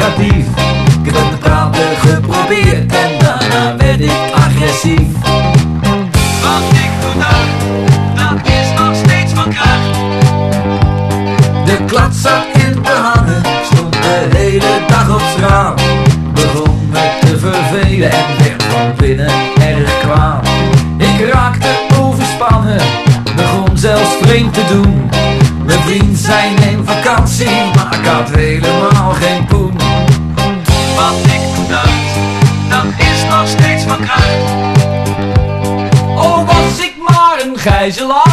negatief. Ik heb het met praten geprobeerd en daarna werd ik agressief. Wat ik toen dacht, dat is nog steeds van kracht. De klad zat in te hangen, stond de hele dag op straat. Begon me te vervelen en werd van binnen erg kwaad. Ik raakte overspannen, begon zelfs vreemd te doen. Mijn vriend zei neem vakantie, maar ik had helemaal geen poen. Wat ik toen dacht, dat is nog steeds van kracht. Oh, was ik maar een gijzelaar.